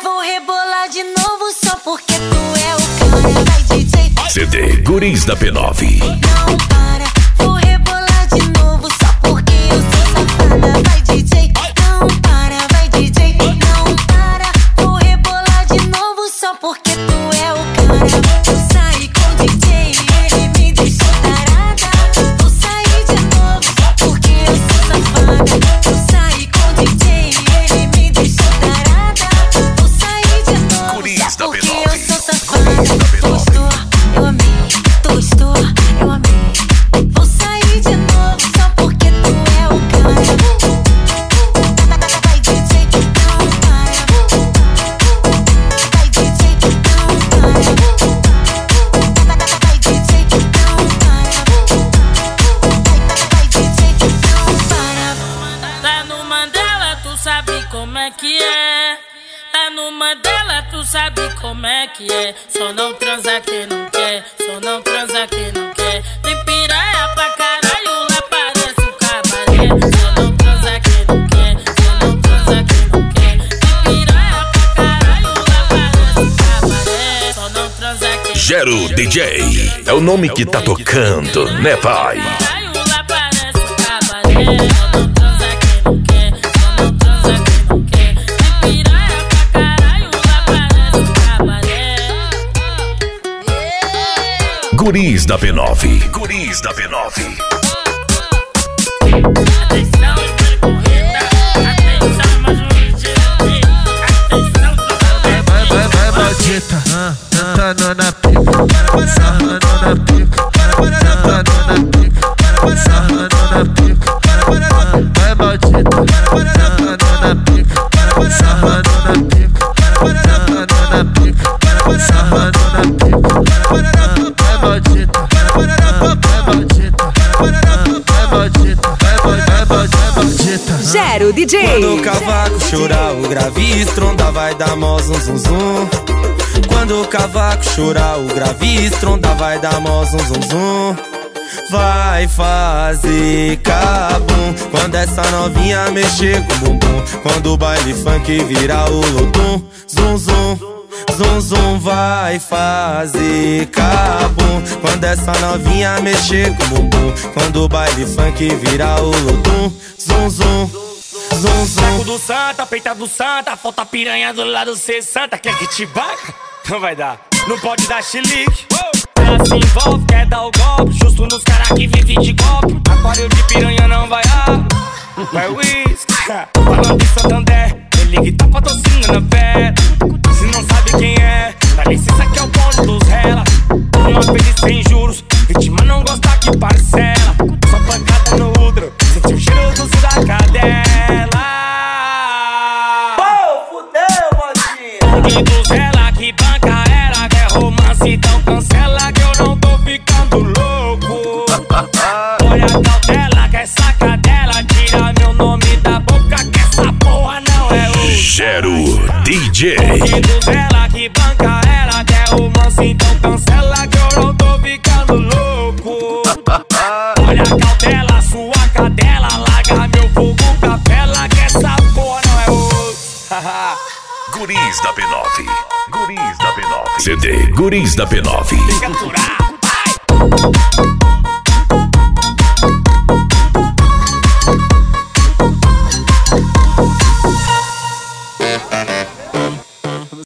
vou rebolar de novo só porque tu é o cara. Vai, DJ. CD Guris da P9. Não para, vou rebolar de novo só porque eu sou safada. Vai, DJ. Não para, vai, DJ. Não para, vou rebolar de novo só porque tu é o cara. Eu saí com o DJ, ele me deixou tarada. Vou sair de novo só porque eu sou safada. Eu saí com o DJ, ele me deixou tarada. Vou sair de novo só porque eu sou safada. Tu gostou? Eu amei. Tu gostou? Eu amei. Vou sair de novo só porque tu é o cara. Vai, DJ, não para. Vai, DJ, não para. Vai, DJ, não para. Vai, DJ, não para. Lá no Mandela tu sabe como é que é. Lá no Mandela tu sabe como é que é. Só não transa quem não quer. Só não transa quem não quer. Tem piranha pra caralho, lá parece um cabaré. Só não transa quem não quer. Só não transa quem não quer. Tem piranha pra caralho, lá parece um cabaré. Só não transa quem não quer. Gero DJ. É o nome que tá tocando, né, pai? Caralho, lá parece um cabaré. Só não transa quem não quer. Só não transa quem não quer. Tem piranha pra caralho, lá parece um cabaré. Guris da P9. Guris da P9. Atenção, corrida. Atenção, mais um tiro. Atenção, Vai, maldita, sentando na pica, sarrando na pica, sentando na pica, sarrando na pica. Vai, maldita, sentando na pica, sarrando na pica, sentando na pica, sarrando na pica. Vai, maldita, vai, maldita, vai, maldita, vai, maldita. Gero DJ. Quando o cavaco chorar, o grave estronda, vai dar mó zum zum zum. Quando o cavaco chorar, o grave estronda, vai dar mó zum zum zum. Vai fazer cabum quando essa novinha mexer com o bumbum. Quando o baile funk virar o lodum, zum zum, zum zum. Vai fazer cabum quando essa novinha mexer com o bumbum. Quando o baile funk virar o lodum, zum zum, zum zum. Saco do santa, peita do santa, falta piranha do lado cê santa. Quer que te baca? Não vai dar, não pode dar chilique. Ela se envolve, quer dar o golpe, justo nos caras que vive de golpe. Aquário de piranha não vai vai whisky. Falando de Santander, ele que tá patrocinando a fé. Se não sabe quem é, dá licença que é o bonde dos rela. Uma vez sem juros, vítima não gosta que parcela. Só pancada no útero, sentiu o cheiro do da cadela. E dos ela que banca ela, quer romance, então cancela que eu não tô ficando louco. Olha a cautela, que essa cadela tira meu nome da boca, que essa porra não é o Gero DJ. E dos ela que banca ela, quer romance, então cancela que eu não tô ficando louco. Olha a cautela, sua cadela, larga meu fogo, capela, que essa porra não é o Guris da P9. Guris da P9. CD Guris da P9. capturar, vai!